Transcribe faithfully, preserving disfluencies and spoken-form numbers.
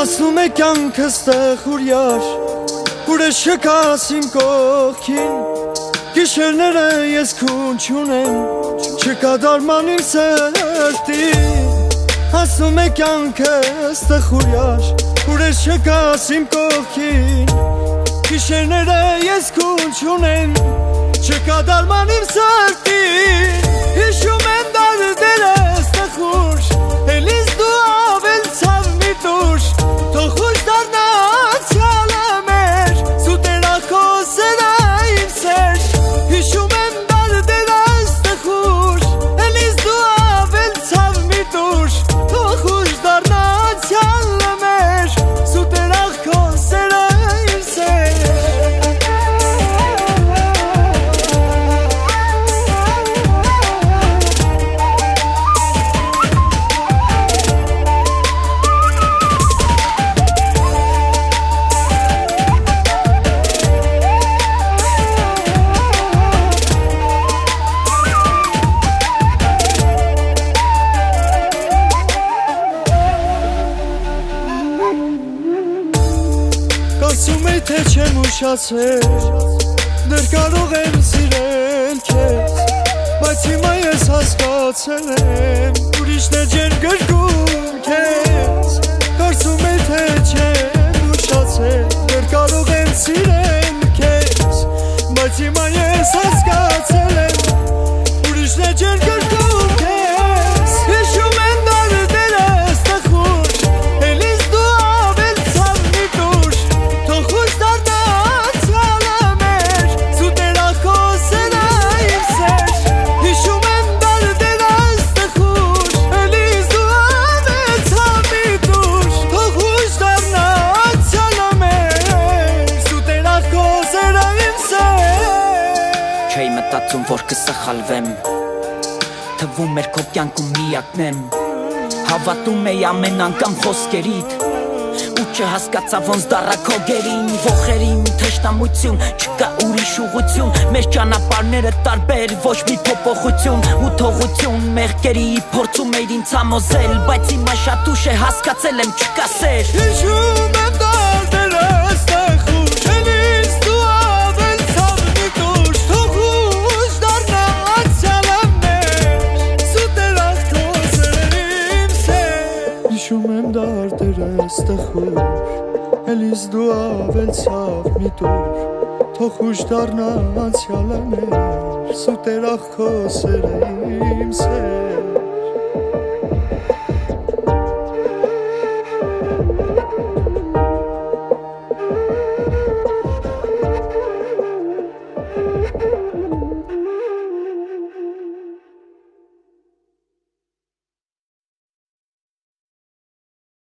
Ասում է կյանքս տխուր Ուրիշ չկաս իմ կողքին Գիշերները ես քուն չունեմ Չկա դարման իմ սրտին Ասում է կյանքս տխուր Ուրիշ չկաս իմ կողքին Գիշերները ես քուն չունեմ Չկա դարման իմ սրտին Հիշում եմ դարդերս տխուր Էլիս դու ավել ցավ մի տուր Թող խուշ դառնացյալը մեր Սուտերա քո սերը իմ սեր Հիշում եմ դարդերս տխուր Էլիս դու ավել ցավ մի տուր Թող խուշ դառնացյալը մեր Սուտերա քո սերը իմ սեր Ասում է թե չեմ ուշացել Դեռ կարող եմ սիրել քեզ Բայց հիմա ես հասկացել եմ Ուրիշն է ջեր գրկում քեզ Կարծում է թե չեմ ուշացել Դեռ կարող եմ սիրել քեզ Բայց հիմա ես հասկացել եմ Ուրիշն է ջեր գրկում քեզ Հիշում եմ դարդերս տխուր Էլիս դու ավել ցավ մի տուր Թող խուշ դառնացյալը մեր Սուտերա քո սերը իմ սեր Հիշում եմ դարդերս տխուր Էլիս դու ավել ցավ մի տուր Թող խուշ դառնացյալը մեր Սուտերա քո սերը իմ սեր Չէի մտածում որ կսխալվեմ Թվում էր քո կյանքում միակն եմ Հավատում էի ամեն անգամ խոսքերիդ Ու չհասկացա ոնց դառա քո գերին Ոխերին թշնամություն, չկա ուրիշ ուղղություն Մեր ճանապարհները տարբեր, ոչ մի փոփոխություն Ու թողություն մեղքերի փորձում էիր ինձ համոզել Բայց հիմա շատ ուշ է հասկացել եմ չկա սեր Հիշում եմ դարդերս տխուր Էլիս դու ավել ցավ մի տուր Թող խուշ դառնացյալը մեր Սուտերա քո սերը իմ սեր Հիշում եմ դարդերս տխուր Էլիս դու ավել ցավ մի տուր Թող խուշ դառնացյալը մեր Սուտերա քո սերը իմ սեր